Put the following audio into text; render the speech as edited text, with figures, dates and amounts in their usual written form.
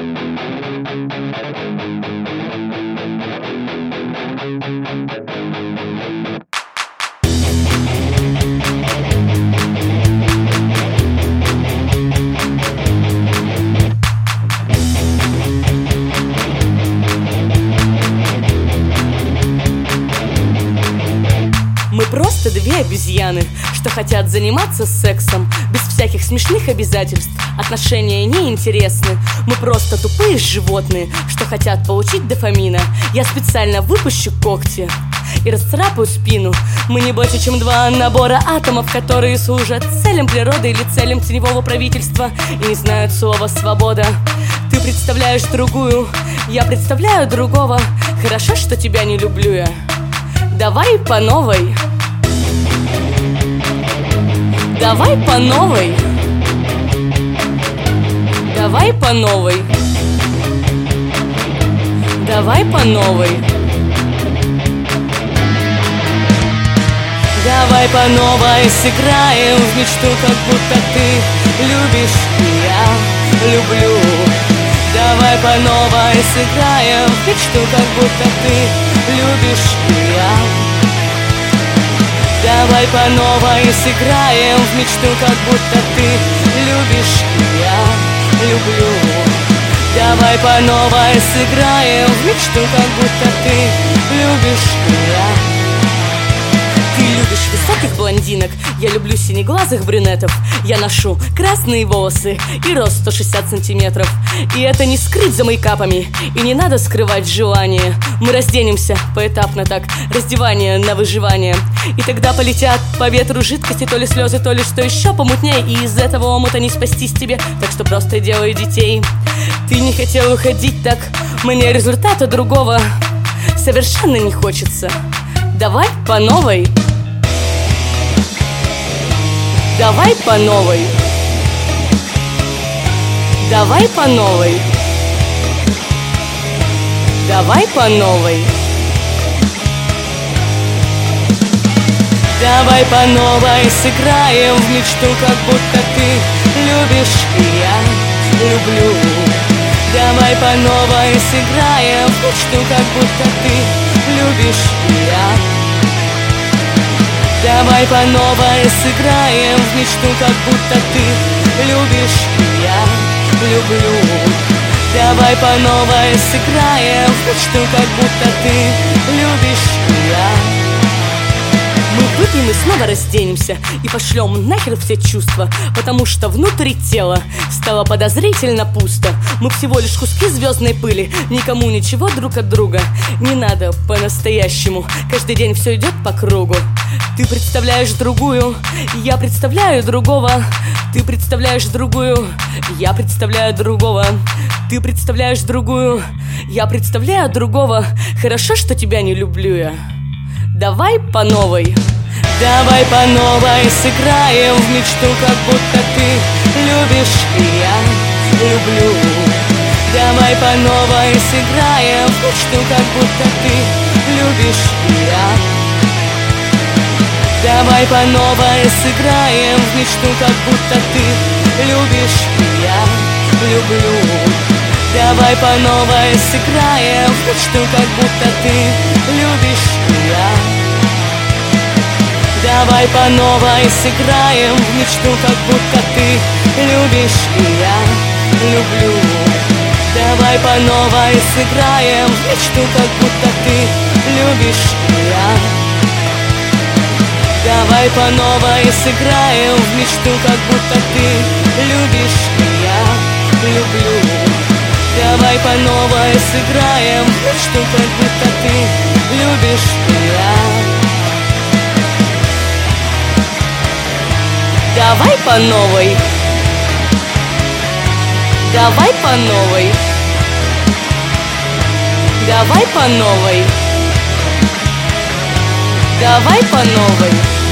Мы просто две обезьяны, что хотят заниматься сексом без всяких смешных обязательств. Отношения неинтересны. Мы просто тупые животные, что хотят получить дофамина. Я специально выпущу когти и расцарапаю спину. Мы не больше, чем два набора атомов, которые служат целям природы или целям теневого правительства и не знают слова «свобода». Ты представляешь другую, я представляю другого. Хорошо, что тебя не люблю я. Давай по новой. Давай по новой. Давай по новой. Давай по новой. Давай по новой сыграем в мечту, как будто ты любишь и я люблю. Давай по новой сыграем в мечту, как будто ты любишь и я. Давай по новой сыграем в мечту, как будто ты любишь и я люблю. Давай по новой сыграем в мечту, как будто ты любишь и я. Ты любишь высоких блондинок, я люблю синеглазых брюнетов. Я ношу красные волосы и рост 160 сантиметров. И это не скрыть за мейкапами, и не надо скрывать желание. Мы разденемся поэтапно так, раздевание на выживание. И тогда полетят по ветру жидкости, то ли слезы, то ли что еще помутнее. И из этого омута не спастись тебе, так что просто делай детей. Ты не хотел уходить так, мне результата другого совершенно не хочется. Давай по новой. Давай по новой. Давай по новой. Давай по новой. Давай по новой сыграем в мечту, как будто ты любишь и я люблю. Давай по новой сыграем в мечту, как будто ты любишь и я. Давай по новой сыграем в мечту, как будто ты любишь и я люблю. Давай по новой сыграем в мечту, как будто ты любишь и я. Мы выпьем и снова разденемся и пошлем нахер все чувства, потому что внутри тела стало подозрительно пусто. Мы всего лишь куски звездной пыли, никому ничего друг от друга не надо по-настоящему. Каждый день все идет по кругу. Ты представляешь другую, я представляю другого. Ты представляешь другую, я представляю другого. Ты представляешь другую, я представляю другого. Хорошо, что тебя не люблю я. Давай по новой. Давай по новой сыграем в мечту, как будто ты любишь и я люблю. Давай по новой сыграем в мечту, как будто ты любишь и я. Давай по новой сыграем в мечту, как будто ты любишь и я люблю. Давай по новой сыграем в мечту, как будто ты любишь и я. Давай по новой сыграем в мечту, как будто ты любишь и я люблю. Давай по новой сыграем в мечту, как будто ты любишь и я. Давай по новой сыграем в мечту, как будто ты любишь и я люблю. Давай по новой сыграем в мечту, как будто ты любишь и я. Давай по новой. Давай по новой. Давай по новой. Давай по новой.